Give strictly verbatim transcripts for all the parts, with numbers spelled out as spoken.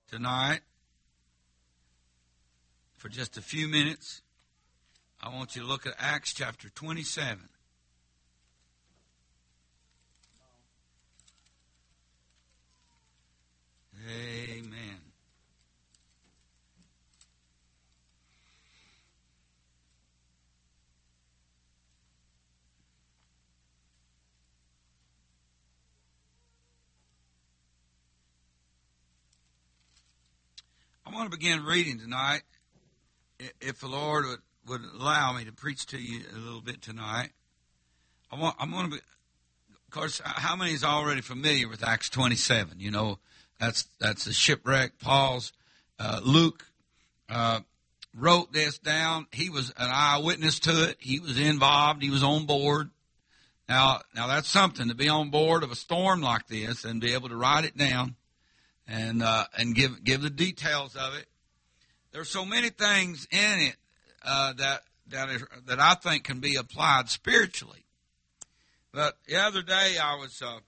tonight for just a few minutes. I want you to look at Acts chapter twenty-seven. Amen. I want to begin reading tonight, if the Lord would, would allow me to preach to you a little bit tonight. I want, I'm going to be, of course, how many is already familiar with Acts twenty-seven? You know, that's that's the shipwreck. Paul's, uh, Luke uh, wrote this down. He was an eyewitness to it. He was involved. He was on board. Now, now that's something, to be on board of a storm like this and be able to write it down and uh, and give give the details of it. There's so many things in it uh, that that is, that I think can be applied spiritually. But the other day I was uh,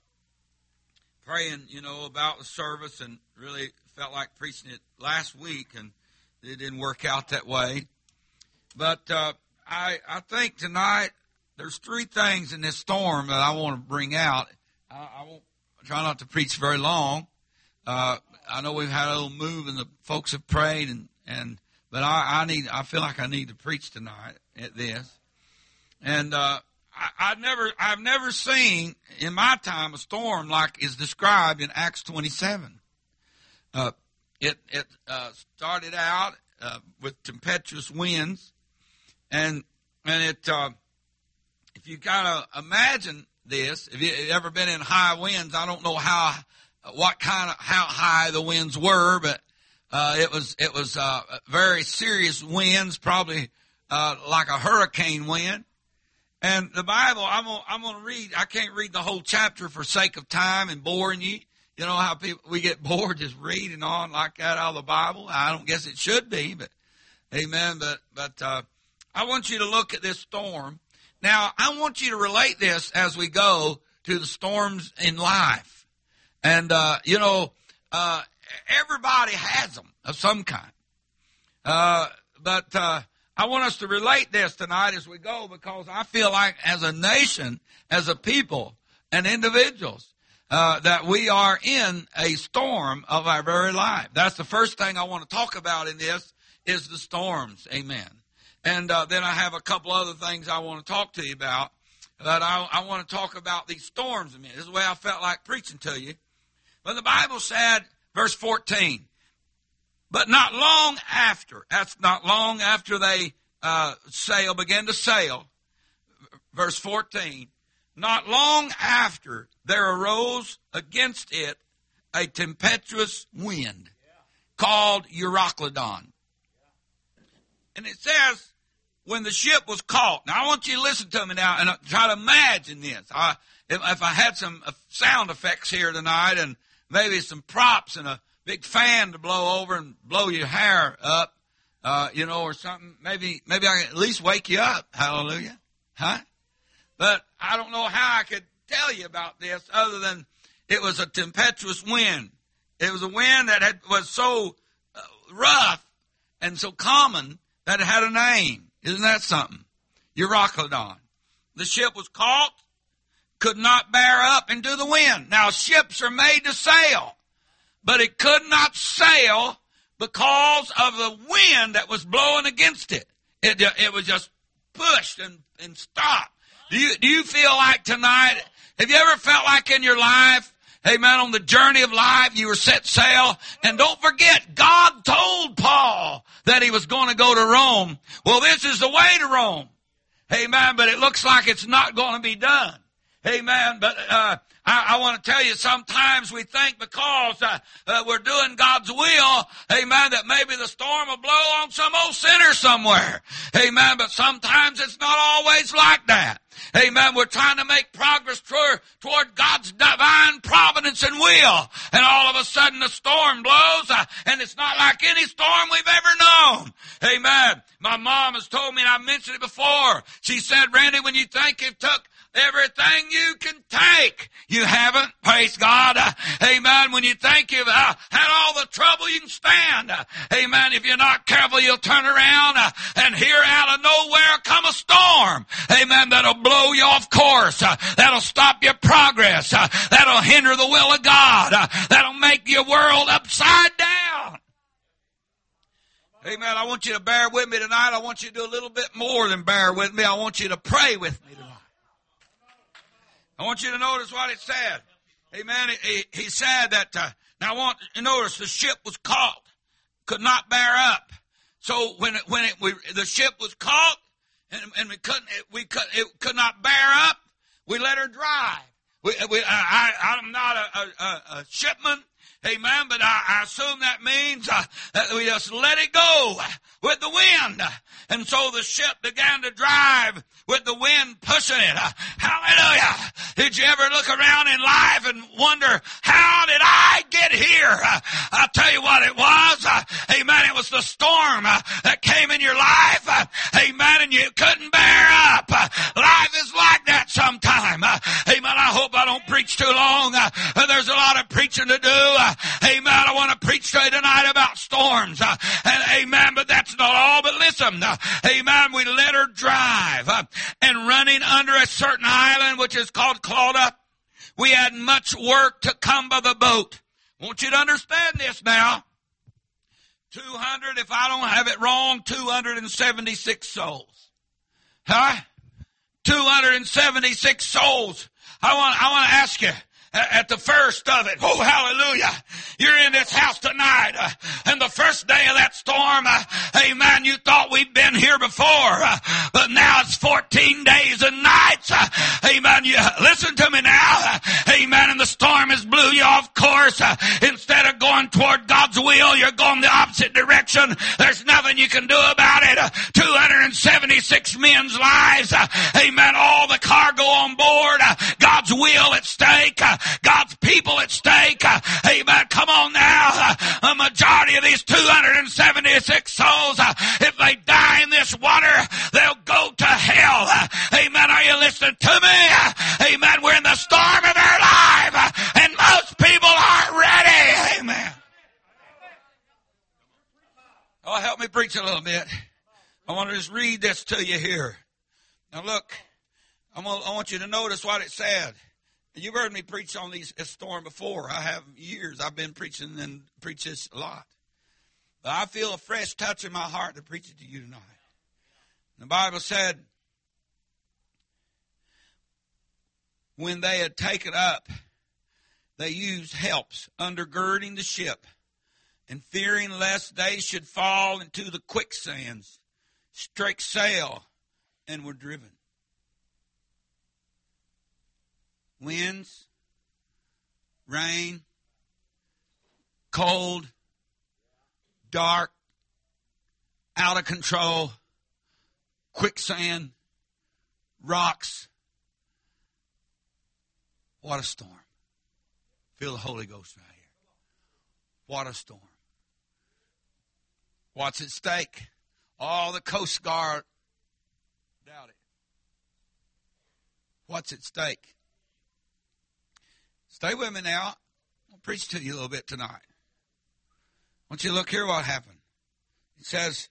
praying, you know, about the service, and really felt like preaching it last week, and it didn't work out that way. But uh, I I think tonight there's three things in this storm that I want to bring out. I, I won't try not to preach very long. Uh, I know we've had a little move, and the folks have prayed, and, and but I, I need I feel like I need to preach tonight at this. And uh, I, I've never I've never seen in my time a storm like is described in Acts twenty-seven. Uh, it it uh, started out uh, with tempestuous winds, and and it uh, if you kind of imagine this, if you've ever been in high winds, I don't know how. What kind of how high the winds were, but uh, it was it was uh, very serious winds, probably uh, like a hurricane wind. And the Bible, I'm gonna, I'm going to read. I can't read the whole chapter for sake of time and boring you. You know how people we get bored just reading on like that out of the Bible. I don't guess it should be, but amen. But but uh, I want you to look at this storm. Now I want you to relate this as we go to the storms in life. And, uh, you know, uh, everybody has them of some kind. Uh, but, uh, I want us to relate this tonight as we go, because I feel like as a nation, as a people and individuals, uh, that we are in a storm of our very life. That's the first thing I want to talk about in this is the storms. Amen. And, uh, then I have a couple other things I want to talk to you about. But I, I want to talk about these storms a minute. This is the way I felt like preaching to you. But the Bible said, verse fourteen, but not long after, that's not long after they uh, sail, began to sail, verse fourteen, not long after there arose against it a tempestuous wind called Euroclydon. And it says, when the ship was caught, now I want you to listen to me now and try to imagine this. I, if, if I had some sound effects here tonight and maybe some props and a big fan to blow over and blow your hair up, uh, you know, or something. Maybe, maybe I can at least wake you up. Hallelujah. Huh? But I don't know how I could tell you about this other than it was a tempestuous wind. It was a wind that had, was so uh, rough and so common that it had a name. Isn't that something? Euroclydon. The ship was caught, could not bear up into the wind. Now, ships are made to sail, but it could not sail because of the wind that was blowing against it. It, it was just pushed and, and stopped. Do you, do you feel like tonight, have you ever felt like in your life, amen, on the journey of life, you were set sail? And don't forget, God told Paul that he was going to go to Rome. Well, this is the way to Rome. Amen, but it looks like it's not going to be done. Amen. But uh, I, I want to tell you, sometimes we think because uh, uh, we're doing God's will, amen, that maybe the storm will blow on some old sinner somewhere. Amen. But sometimes it's not always like that. Amen. We're trying to make progress toward, toward God's divine providence and will. And all of a sudden the storm blows, uh, and it's not like any storm we've ever known. Amen. My mom has told me, and I've mentioned it before. She said, Randy, when you think it took everything you can take. You haven't, praise God. Uh, amen. When you think you've uh, had all the trouble you can stand. Uh, amen. If you're not careful, you'll turn around uh, and here out of nowhere come a storm. Amen. That'll blow you off course. Uh, that'll stop your progress. Uh, that'll hinder the will of God. Uh, that'll make your world upside down. Amen. I want you to bear with me tonight. I want you to do a little bit more than bear with me. I want you to pray with me tonight. I want you to notice what it said. Amen. He, he said that, uh, now I want you to notice the ship was caught, could not bear up. So when it, when it, we, the ship was caught and, and we couldn't, it, we could, it could not bear up, we let her drive. We, we, I, I'm not a, a, a shipman. Amen, but I, I assume that means uh, that we just let it go with the wind. And so the ship began to drive with the wind pushing it. Uh, hallelujah. Did you ever look around in life and wonder, how did I get here? Uh, I'll tell you what it was. Uh, amen, it was the storm uh, that came in your life. Uh, amen, and you couldn't bear up. Uh, life is like that sometime. Uh, amen, I hope I don't preach too long. Uh, there's a lot of preaching to do. Uh, Amen. I want to preach to you tonight about storms. Uh, and amen. But that's not all. But listen. Uh, amen. We let her drive. Uh, and running under a certain island, which is called Clauda, we had much work to come by the boat. I want you to understand this now. two hundred, if I don't have it wrong, two hundred seventy-six souls. Huh? two hundred seventy-six souls. I want, I want to ask you. At the first of it, oh hallelujah, you're in this house tonight, uh, and the first day of that storm, uh, amen, you thought we'd been here before, uh, but now it's fourteen days and nights, uh, amen, you, listen to me now, uh, amen, and the storm has blew you off course. Uh, instead of going toward God's will, you're going the opposite direction. There's nothing you can do about it. Uh, two hundred seventy-six men's lives, uh, amen, all the cargo on board, uh, God's will at stake, uh, God's people at stake. Uh, amen. Come on now. Uh, a majority of these two hundred seventy-six souls, uh, if they die in this water, they'll go to hell. Uh, amen. Are you listening to me? Uh, amen. We're in the storm of our life, uh, and most people aren't ready. Amen. Oh, help me preach a little bit. I want to just read this to you here. Now look, I'm gonna, I want you to notice what it said. You've heard me preach on these, this storm before. I have years. I've been preaching and preach this a lot. But I feel a fresh touch in my heart to preach it to you tonight. The Bible said, when they had taken up, they used helps, undergirding the ship, and fearing lest they should fall into the quicksands, struck sail and were driven. Winds, rain, cold, dark, out of control, quicksand, rocks. What a storm. Feel the Holy Ghost right here. What a storm. What's at stake? All the Coast Guard doubt it. What's at stake? Stay with me now. I'll preach to you a little bit tonight. I want you to look here what happened. It says,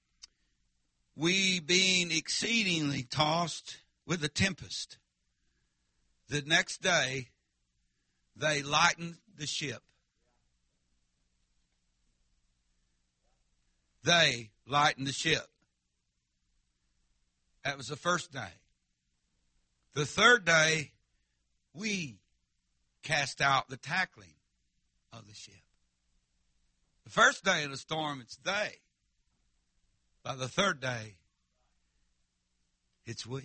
we being exceedingly tossed with the tempest, the next day they lightened the ship. They lightened the ship. That was the first day. The third day, we cast out the tackling of the ship. The first day of the storm, it's they. By the third day, it's we.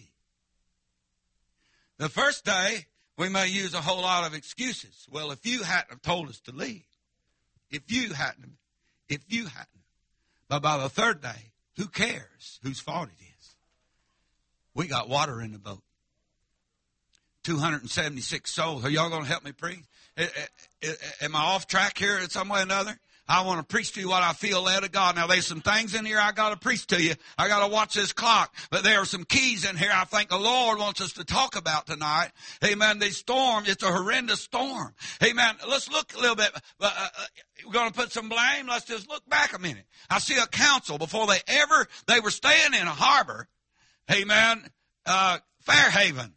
The first day, we may use a whole lot of excuses. Well, if you hadn't have told us to leave, if you hadn't, if you hadn't. But by the third day, who cares whose fault it is? We got water in the boat. two hundred seventy-six souls. Are y'all going to help me preach? Am I off track here in some way or another? I want to preach to you what I feel led of God. Now, there's some things in here I got to preach to you. I got to watch this clock. But there are some keys in here I think the Lord wants us to talk about tonight. Amen. These storms, it's a horrendous storm. Amen. Let's look a little bit. Uh, uh, we're going to put some blame. Let's just look back a minute. I see a council before they ever, they were staying in a harbor. Amen. Uh, Fairhaven.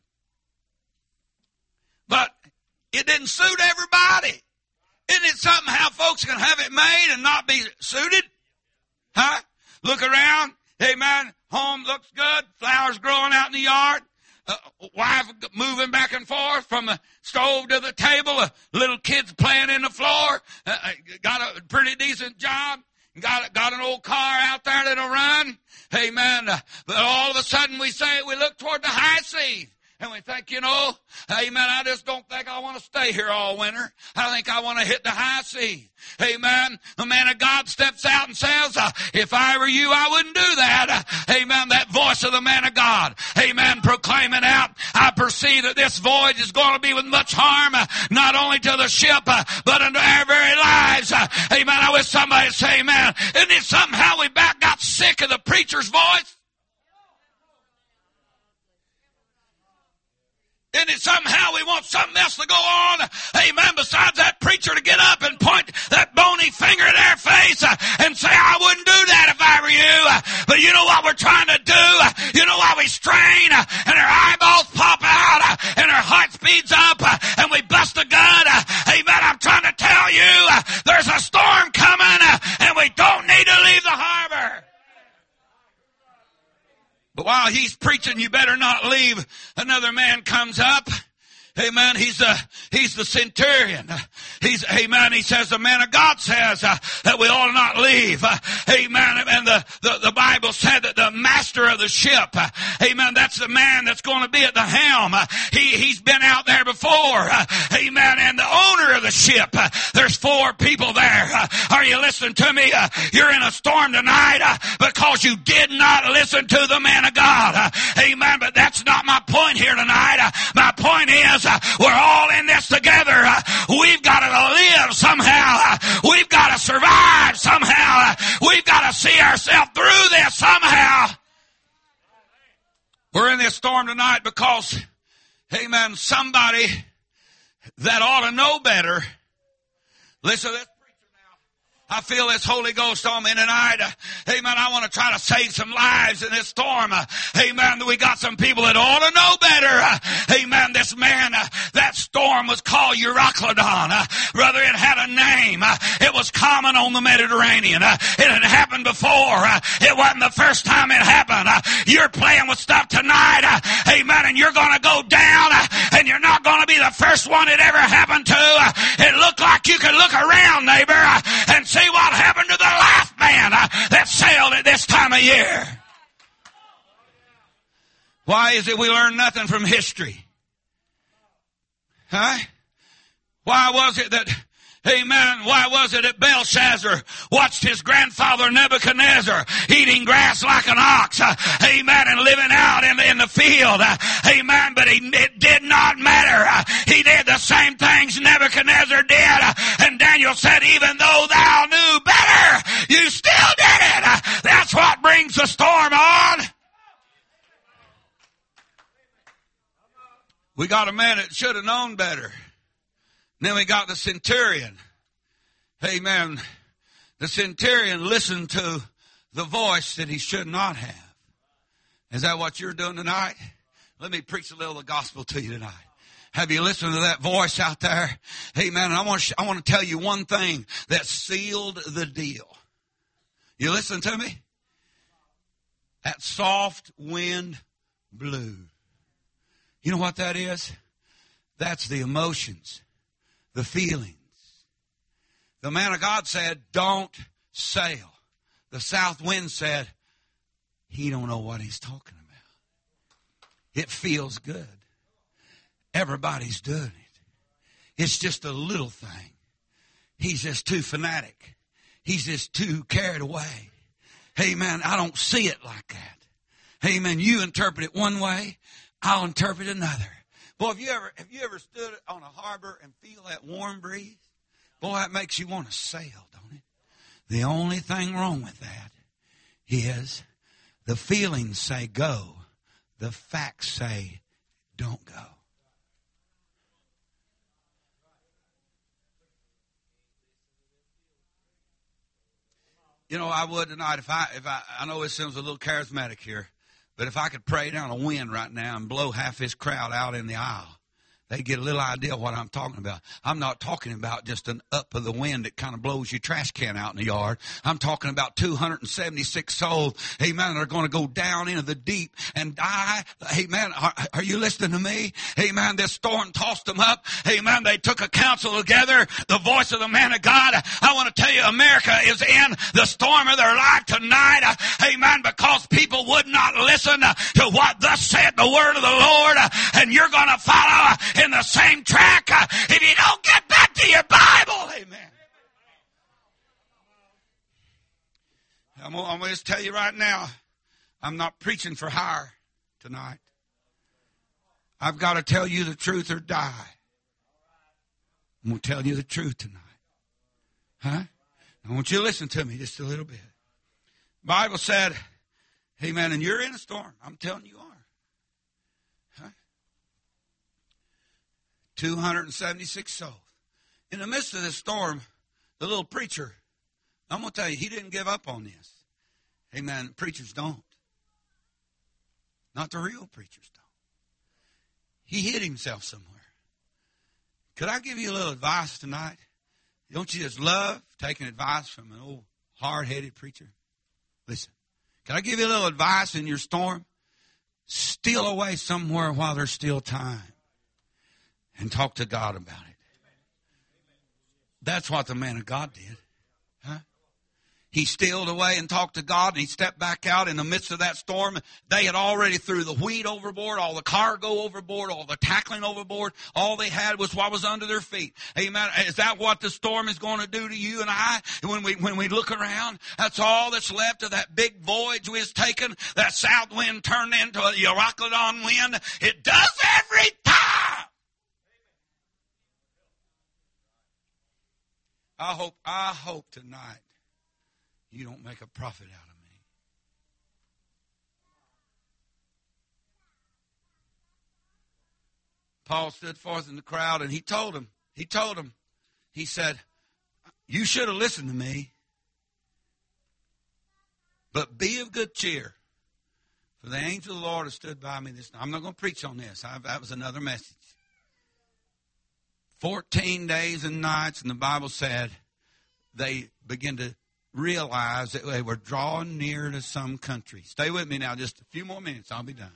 But it didn't suit everybody. Isn't it something how folks can have it made and not be suited? Huh? Look around. Amen. Home looks good. Flowers growing out in the yard. Uh, wife moving back and forth from the stove to the table. Uh, little kids playing in the floor. Uh, got a pretty decent job. Got, got an old car out there that'll run. Amen. Uh, but all of a sudden we say, we look toward the high seas. And we think, you know, amen, I just don't think I want to stay here all winter. I think I want to hit the high seas. Amen. The man of God steps out and says, uh, if I were you, I wouldn't do that. Uh, amen. That voice of the man of God. Amen. Proclaiming out, I perceive that this voyage is going to be with much harm, uh, not only to the ship, uh, but unto our very lives. Uh, amen. I wish somebody would say amen. Isn't it somehow we back got sick of the preacher's voice? Isn't it somehow we want something else to go on? Amen. Besides that preacher to get up and point that bony finger at our face uh, and say, I wouldn't do that if I were you. Uh, but you know what we're trying to do? Uh, you know why we strain uh, and our eyeballs pop out uh, and our heart speeds up uh, and we bust a gun? Uh, amen. I'm trying to tell you uh, there's a storm coming uh, and we don't need to leave the harbor. But while he's preaching, you better not leave. Another man comes up. Amen. He's the, he's the centurion. He's, amen. He says, the man of God says uh, that we ought not leave. Uh, amen. And the, the, the Bible said that the master of the ship, uh, amen, that's the man that's going to be at the helm. Uh, he, he's been out there before. Uh, amen. And the owner of the ship, uh, there's four people there. Uh, are you listening to me? Uh, you're in a storm tonight uh, because you did not listen to the man of God. Uh, amen. But that's not my point here tonight. Uh, my point is, Uh, we're all in this together. Uh, we've got to live somehow. Uh, we've got to survive somehow. Uh, we've got to see ourselves through this somehow. We're in this storm tonight because, amen, somebody that ought to know better. Listen to this. I feel this Holy Ghost on me tonight. Uh, amen. I want to try to save some lives in this storm. Uh, amen. We got some people that ought to know better. Uh, amen. This man, uh, that storm was called Euroclydon. Uh, brother, it had a name. Uh, it was common on the Mediterranean. Uh, it had happened before. Uh, it wasn't the first time it happened. Uh, you're playing with stuff tonight. Uh, amen. And you're going to go down. Uh, and you're not going to be the first one it ever happened to. Uh, it looked like you could look around, neighbor, uh, and see what happened to the last man uh, that sailed at this time of year. Why is it we learn nothing from history? Huh? Why was it that, amen, why was it that Belshazzar watched his grandfather Nebuchadnezzar eating grass like an ox, uh, amen, and living out in the, in the field, uh, amen, but he, it did not matter. Uh, he did the same things Nebuchadnezzar did, uh, and Daniel said, even though thou knew better, you still did it. Uh, that's what brings the storm on. We got a man that should have known better. Then we got the centurion. Amen. The centurion listened to the voice that he should not have. Is that what you're doing tonight? Let me preach a little of the gospel to you tonight. Have you listened to that voice out there? Amen. And I want to, I want to tell you one thing that sealed the deal. You listen to me? That soft wind blew. You know what that is? That's the emotions. The feelings. The man of God said, don't sail. The south wind said, he don't know what he's talking about. It feels good. Everybody's doing it. It's just a little thing. He's just too fanatic. He's just too carried away. Hey man, I don't see it like that. Hey man, you interpret it one way, I'll interpret another. Boy, have you ever have you ever stood on a harbor and feel that warm breeze? Boy, that makes you want to sail, don't it? The only thing wrong with that is the feelings say go. The facts say don't go. You know, I would tonight if I, if I, I know it sounds a little charismatic here, but if I could pray down a wind right now and blow half this crowd out in the aisle, they get a little idea of what I'm talking about. I'm not talking about just an up of the wind that kind of blows your trash can out in the yard. I'm talking about two hundred seventy-six souls, amen, that are going to go down into the deep and die. Amen. Are, are you listening to me? Amen. This storm tossed them up. Amen. They took a council together. The voice of the man of God. I want to tell you, America is in the storm of their life tonight. Amen. Because people would not listen to what thus said the word of the Lord. And you're going to follow in the same track uh, if you don't get back to your Bible. Amen. I'm, I'm going to just tell you right now, I'm not preaching for hire tonight. I've got to tell you the truth or die. I'm going to tell you the truth tonight. Huh? I want you to listen to me just a little bit. The Bible said, amen, and you're in a storm. I'm telling you are. two hundred seventy-six souls. In the midst of this storm, the little preacher, I'm going to tell you, he didn't give up on this. Amen. Preachers don't. Not the real preachers don't. He hid himself somewhere. Could I give you a little advice tonight? Don't you just love taking advice from an old hard-headed preacher? Listen, can I give you a little advice in your storm? Steal away somewhere while there's still time. And talk to God about it. That's what the man of God did. Huh? He stealed away and talked to God, and he stepped back out in the midst of that storm. They had already threw the wheat overboard, all the cargo overboard, all the tackling overboard. All they had was what was under their feet. Amen. Is that what the storm is going to do to you and I? When we, when we look around, that's all that's left of that big voyage we has taken. That south wind turned into a Euroclydon wind. It does every time. I hope, I hope tonight you don't make a profit out of me. Paul stood forth in the crowd and he told him, he told him, he said, you should have listened to me, but be of good cheer. For the angel of the Lord has stood by me this night. I'm not going to preach on this. I, that was another message. Fourteen days and nights, and the Bible said they began to realize that they were drawing near to some country. Stay with me now, just a few more minutes, I'll be done.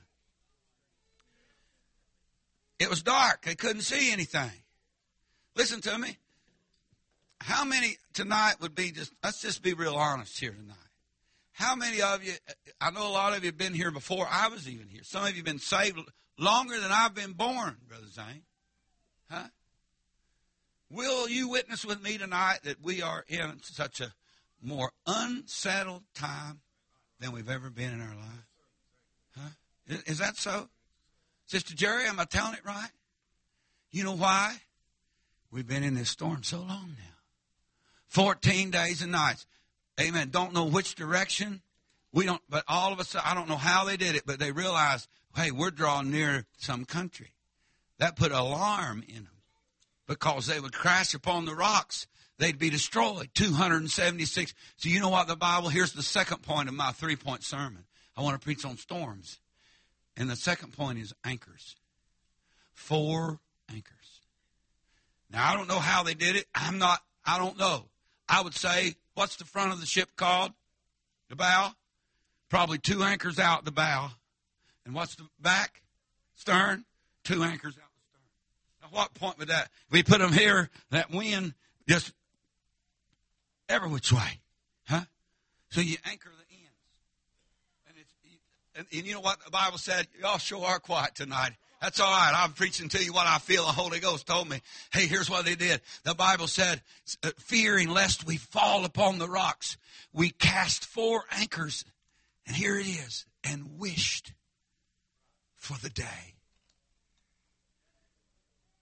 It was dark. They couldn't see anything. Listen to me. How many tonight would be just, let's just be real honest here tonight. How many of you, I know a lot of you have been here before I was even here. Some of you have been saved longer than I've been born, Brother Zane. Huh? Will you witness with me tonight that we are in such a more unsettled time than we've ever been in our life? Huh? Is, is that so? Sister Jerry, am I telling it right? You know why? We've been in this storm so long now. fourteen days and nights. Amen. Don't know which direction. We don't, but all of a sudden, I don't know how they did it, but they realized, hey, we're drawing near some country. That put alarm in them. Because they would crash upon the rocks. They'd be destroyed. two hundred seventy-six. So you know what the Bible, here's the second point of my three-point sermon. I want to preach on storms. And the second point is anchors. Four anchors. Now, I don't know how they did it. I'm not, I don't know. I would say, what's the front of the ship called? The bow? Probably two anchors out the bow. And what's the back? Stern? Two anchors out. What point would that? We put them here, that wind just every which way. Huh? So you anchor the ends. And, it's, and, and you know what the Bible said? Y'all sure are quiet tonight. That's all right. I'm preaching to you what I feel the Holy Ghost told me. Hey, here's what they did. The Bible said, fearing lest we fall upon the rocks, we cast four anchors. And here it is. And wished for the day.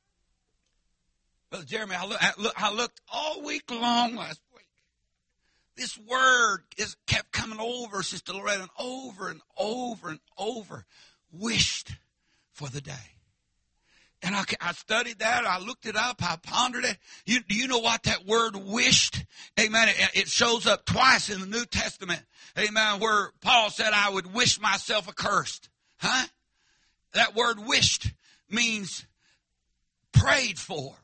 Brother Jeremy, I, look, I, look, I looked all week long last week this word is kept coming over, Sister Loretta, over and over and over. Wished for the day. And I, I studied that. I looked it up. I pondered it. You, do you know what that word wished? Amen. It, it shows up twice in the New Testament. Amen. Where Paul said, I would wish myself accursed. Huh? That word wished means prayed for.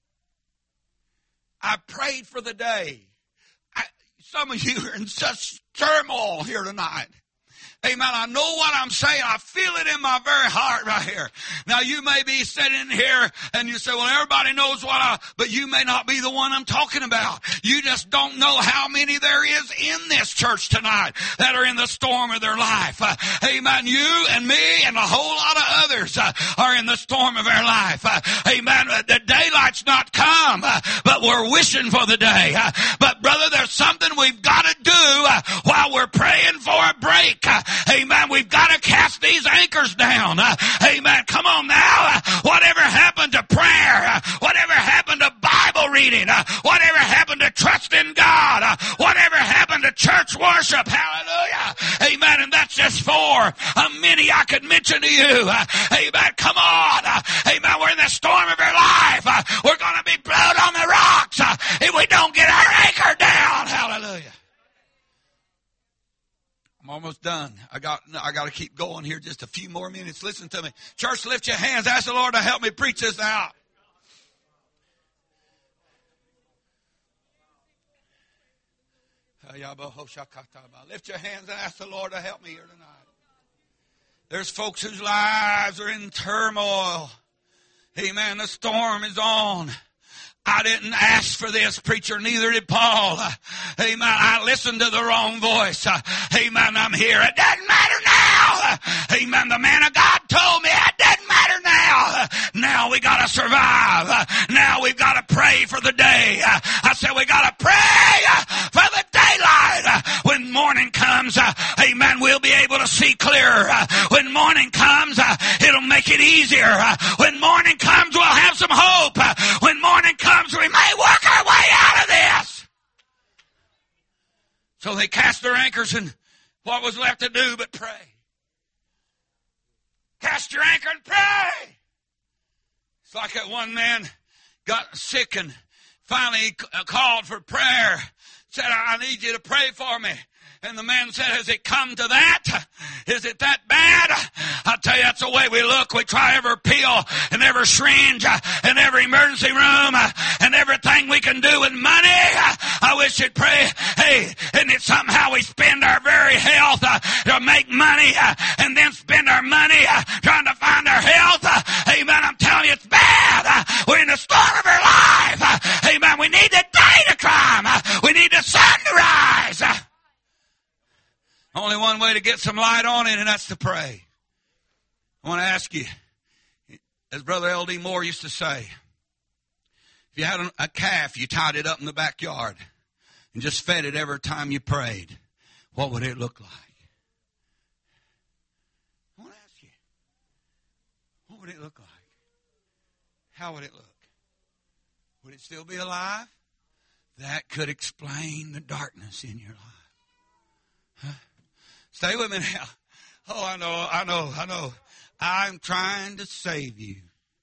I prayed for the day. I, some of you are in such turmoil here tonight. Amen. I know what I'm saying. I feel it in my very heart right here. Now, you may be sitting here and you say, well, everybody knows what I, but you may not be the one I'm talking about. You just don't know how many there is in this church tonight that are in the storm of their life. Uh, amen. You and me and a whole lot of others uh, are in the storm of their life. Uh, amen. The daylight's not come, uh, but we're wishing for the day. Uh, but brother, there's something we've got to do uh, while we're praying for a break. Uh, Amen. We've got to cast these anchors down. Uh, amen. Come on now. Uh, whatever happened to prayer? Uh, whatever happened to Bible reading? Uh, whatever happened to trust in God? Uh, whatever happened to church worship? Hallelujah. Amen. And that's just four. Uh, many I could mention to you. Uh, amen. Come on. Uh, amen. We're in the storm of our life. Uh, we're going to be blown on the rocks uh, if we don't get our anchor down. Hallelujah. I'm almost done. I got I got to keep going here just a few more minutes. Listen to me. Church, lift your hands. Ask the Lord to help me preach this out. Lift your hands and ask the Lord to help me here tonight. There's folks whose lives are in turmoil. Amen. The storm is on. I didn't ask for this, preacher, neither did Paul. Amen. I listened to the wrong voice. Amen. I'm here. It doesn't matter now. Amen. The man of God told me it doesn't matter now. Now we got to survive. Now we've got to pray for the day. I said we got to pray for the daylight. When morning comes, amen, we'll be able to see clearer. When morning comes, it'll make it easier. When morning comes, we'll have some hope. When morning comes, we may work our way out of this. So they cast their anchors, and what was left to do but pray? Cast your anchor and pray. It's like that one man got sick and finally called for prayer. Said, I need you to pray for me. And the man said, has it come to that? Is it that bad? I tell you, that's the way we look. We try every pill and every syringe and every emergency room and everything we can do with money. I wish you'd pray. Hey, isn't it somehow we spend our very health uh, to make money uh, and then spend our money uh, trying to find our health? Uh, amen. I'm telling you, it's bad. Uh, we're in the storm of our life. Uh, amen. We need the day to climb. Uh, we need the sun to rise. Uh, Only one way to get some light on it, and that's to pray. I want to ask you, as Brother L D Moore used to say, if you had a calf, you tied it up in the backyard and just fed it every time you prayed, what would it look like? I want to ask you, what would it look like? How would it look? Would it still be alive? That could explain the darkness in your life. Huh? Stay with me now. Oh, I know, I know, I know. I'm trying to save you.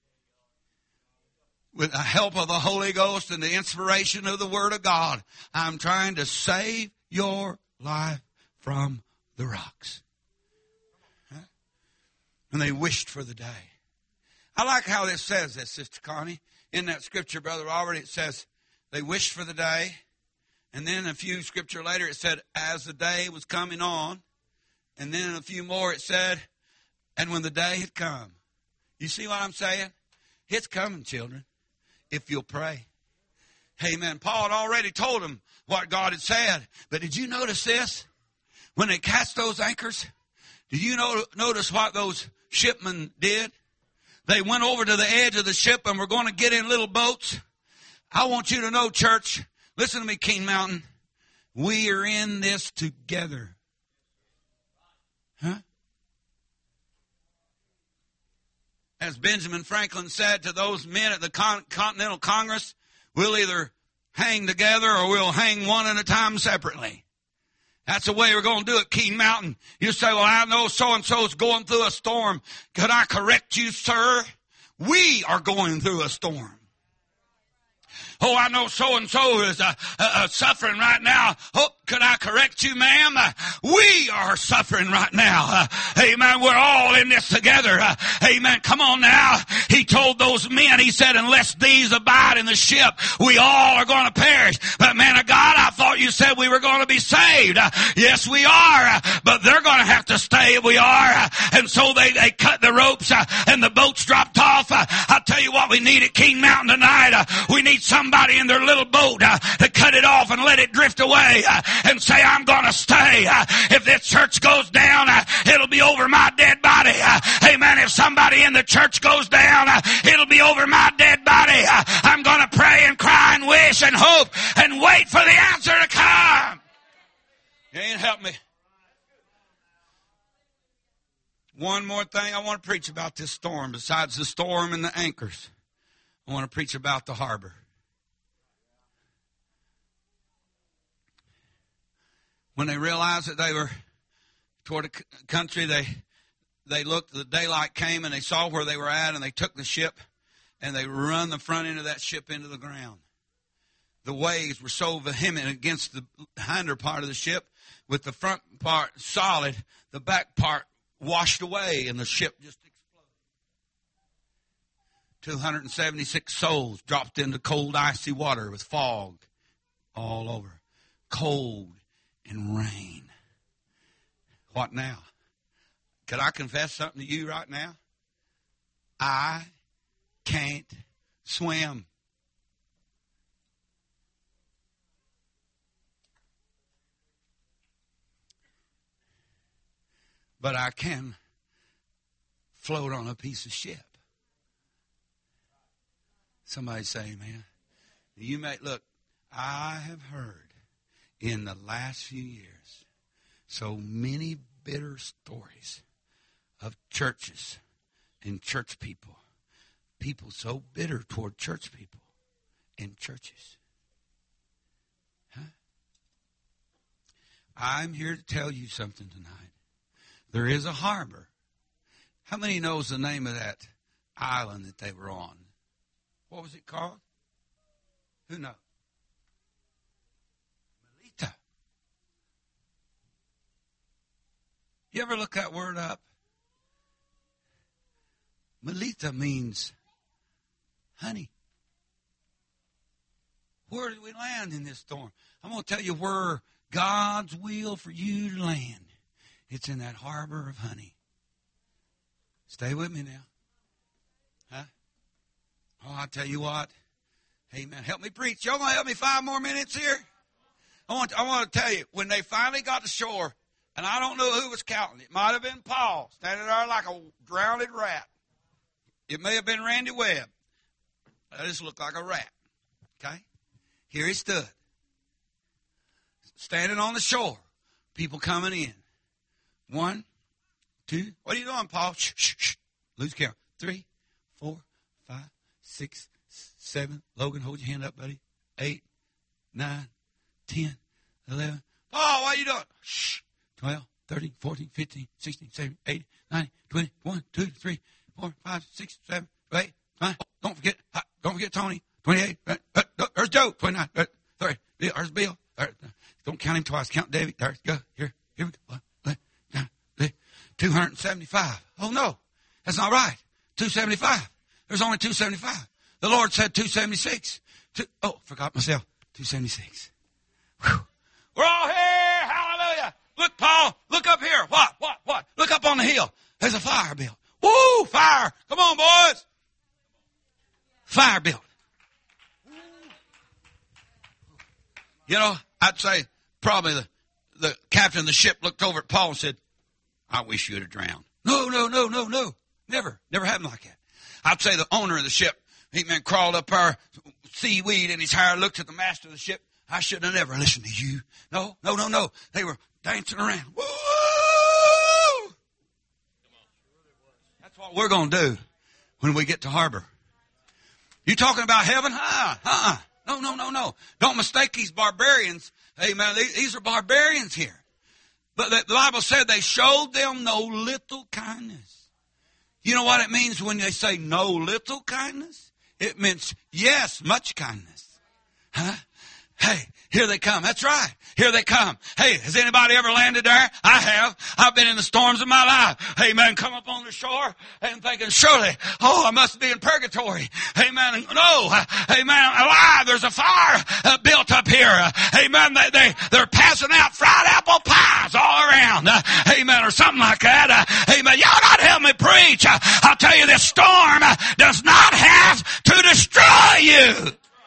With the help of the Holy Ghost and the inspiration of the Word of God, I'm trying to save your life from the rocks. Huh? And they wished for the day. I like how it says that, Sister Connie. In that scripture, Brother Robert, it says they wished for the day. And then a few scripture later, it said, as the day was coming on. And then a few more, it said, and when the day had come. You see what I'm saying? It's coming, children, if you'll pray. Amen. Paul had already told them what God had said. But did you notice this? When they cast those anchors, did you know, notice what those shipmen did? They went over to the edge of the ship and were going to get in little boats. I want you to know, church, listen to me, King Mountain. We are in this together. Huh? As Benjamin Franklin said to those men at the Con- Continental Congress, we'll either hang together or we'll hang one at a time separately. That's the way we're going to do it, Keene Mountain. You say, well, I know so-and-so's going through a storm. Could I correct you, sir? We are going through a storm. Oh, I know so-and-so is uh, uh, suffering right now. Oh, could I correct you, ma'am? Uh, we are suffering right now. Uh, amen. We're all in this together. Uh, amen. Come on now. He told those men, he said, unless these abide in the ship, we all are going to perish. But man of God, I thought you said we were going to be saved. Uh, yes, we are. Uh, but they're going to have to stay if we are. Uh, and so they, they cut the ropes uh, and the boats dropped off. Uh, I'll tell you what we need at Keene Mountain tonight. Uh, we need somebody in their little boat uh, to cut it off and let it drift away uh, and say, I'm going to stay. Uh, if this church goes down, uh, it'll be over my dead body. Uh, amen. If somebody in the church goes down, uh, it'll be over my dead body. Uh, I'm going to pray and cry and wish and hope and wait for the answer to come. You ain't help me. One more thing I want to preach about this storm. Besides the storm and the anchors, I want to preach about the harbor. When they realized that they were toward the country, they they looked, the daylight came, and they saw where they were at, and they took the ship, and they run the front end of that ship into the ground. The waves were so vehement against the hinder part of the ship, with the front part solid, the back part washed away, and the ship just exploded. two hundred seventy-six souls dropped into cold, icy water with fog all over. Cold and rain. What now? Could I confess something to you right now? I can't swim. But I can float on a piece of ship. Somebody say amen. You may look, I have heard in the last few years so many bitter stories of churches and church people. People so bitter toward church people in churches. Huh? I'm here to tell you something tonight. There is a harbor. How many knows the name of that island that they were on? What was it called? Who knows? Melita. You ever look that word up? Melita means honey. Where did we land in this storm? I'm going to tell you where God's will for you to land. It's in that harbor of honey. Stay with me now. Huh? Oh, I'll tell you what. Amen. Help me preach. Y'all going to help me five more minutes here? I want, I want to tell you, when they finally got to shore, and I don't know who was counting. It might have been Paul, standing there like a drowned rat. It may have been Randy Webb. That just looked like a rat. Okay? Here he stood. Standing on the shore. People coming in. One, two. What are you doing, Paul? Shh, shh, shh. Lose count. Three, four, five, six, seven. Logan, hold your hand up, buddy. Eight, nine, ten, eleven. Paul, what are you doing? Shh. twelve, thirteen, fourteen, fifteen, sixteen, seventeen, eighteen, nineteen, twenty, one, two, three, four, five, six, seven, eight, nine. Don't forget, don't forget Tony. twenty-eight. There's Joe. twenty-nine. thirty. There's Bill. Don't count him twice. Count David. There's go. Here. Here we go. two hundred seventy-five. Oh, no. That's not right. two seventy-five. There's only two seventy-five. The Lord said two seventy-six. Two, oh, forgot myself. two seventy-six. Whew. We're all here. Hallelujah. Look, Paul. Look up here. What? What? What? Look up on the hill. There's a fire built. Woo! Fire. Come on, boys. Fire built. You know, I'd say probably the, the captain of the ship looked over at Paul and said, I wish you would have drowned. No, no, no, no, no. Never. Never happened like that. I'd say the owner of the ship, he man crawled up our seaweed in his hair, looked at the master of the ship. I should have never listened to you. No, no, no, no. They were dancing around. Woo! That's what we're going to do when we get to harbor. You talking about heaven? Uh-uh. Uh-uh. No, no, no, no. Don't mistake these barbarians. Amen. These are barbarians here. But the Bible said they showed them no little kindness. You know what it means when they say no little kindness? It means, yes, much kindness. Huh? Hey, here they come. That's right. Here they come. Hey, has anybody ever landed there? I have. I've been in the storms of my life. Hey, man, come up on the shore and thinking, surely, oh, I must be in purgatory. Hey, man, no. Hey, man, alive. There's a fire uh, built up here. Uh, hey, man, they, they, they're passing out fried apple pies all around. Uh, hey, man, or something like that. Uh, hey, man, y'all not help me preach. Uh, I'll tell you, this storm uh, does not have to destroy you.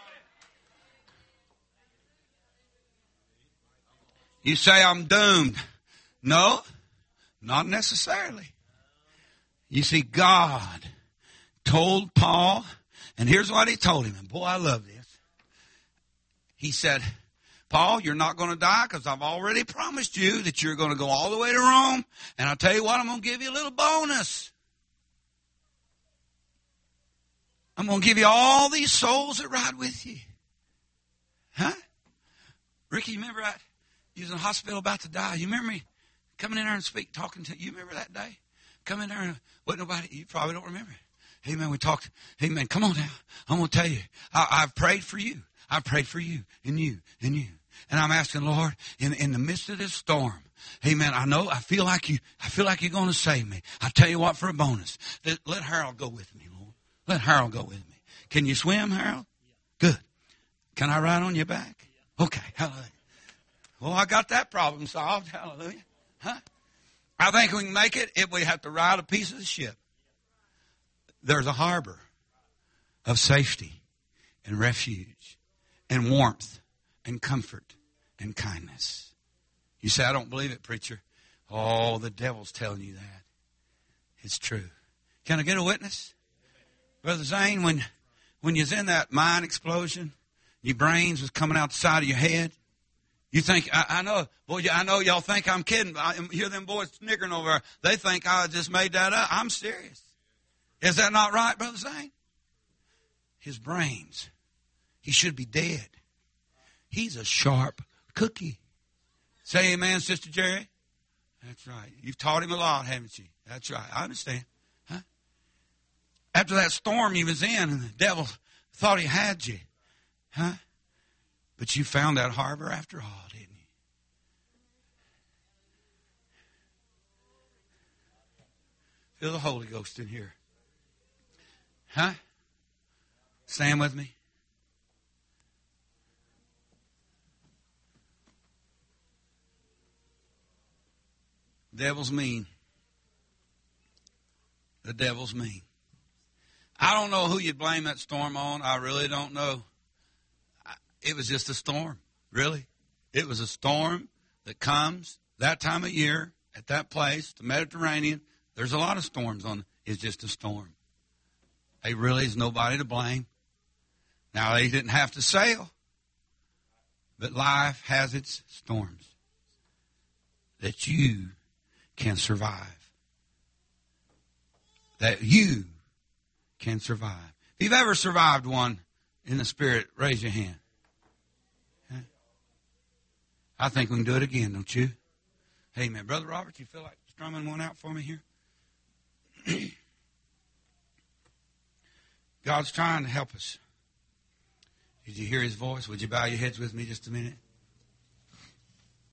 You say, I'm doomed. No, not necessarily. You see, God told Paul, and here's what he told him. And boy, I love this. He said, Paul, you're not going to die because I've already promised you that you're going to go all the way to Rome. And I'll tell you what, I'm going to give you a little bonus. I'm going to give you all these souls that ride with you. Huh? Ricky, you remember that? You was in the hospital about to die. You remember me coming in there and speak, talking to you? Remember that day? Come in there and wasn't nobody. You probably don't remember. Hey, man, we talked. Hey, man, come on now. I'm going to tell you. I, I've prayed for you. I've prayed for you and you and you. And I'm asking, Lord, in, in the midst of this storm, hey, man, I know, I feel like you, I feel like you're going to save me. I'll tell you what, for a bonus. Let, let Harold go with me, Lord. Let Harold go with me. Can you swim, Harold? Good. Can I ride on your back? Okay. Hallelujah. Well, I got that problem solved. Hallelujah. Huh? I think we can make it if we have to ride a piece of the ship. There's a harbor of safety and refuge and warmth and comfort and kindness. You say, I don't believe it, preacher. Oh, the devil's telling you that. It's true. Can I get a witness? Brother Zane, when, when you was in that mine explosion, your brains was coming out the side of your head. You think, I, I know, boy, I know y'all think I'm kidding. I hear them boys snickering over there. They think I just made that up. I'm serious. Is that not right, Brother Zane? His brains. He should be dead. He's a sharp cookie. Say amen, Sister Jerry. That's right. You've taught him a lot, haven't you? That's right. I understand. Huh? After that storm you was in and the devil thought he had you. Huh? But you found that harbor after all, didn't you? Feel the Holy Ghost in here. Huh? Stand with me. The devil's mean. The devil's mean. I don't know who you'd blame that storm on. I really don't know. It was just a storm, really. It was a storm that comes that time of year at that place, the Mediterranean. There's a lot of storms on it. It's just a storm. They really is nobody to blame. Now, they didn't have to sail, but life has its storms that you can survive. That you can survive. If you've ever survived one in the Spirit, raise your hand. I think we can do it again, don't you? Amen. Brother Robert, you feel like strumming one out for me here? God's trying to help us. Did you hear his voice? Would you bow your heads with me just a minute?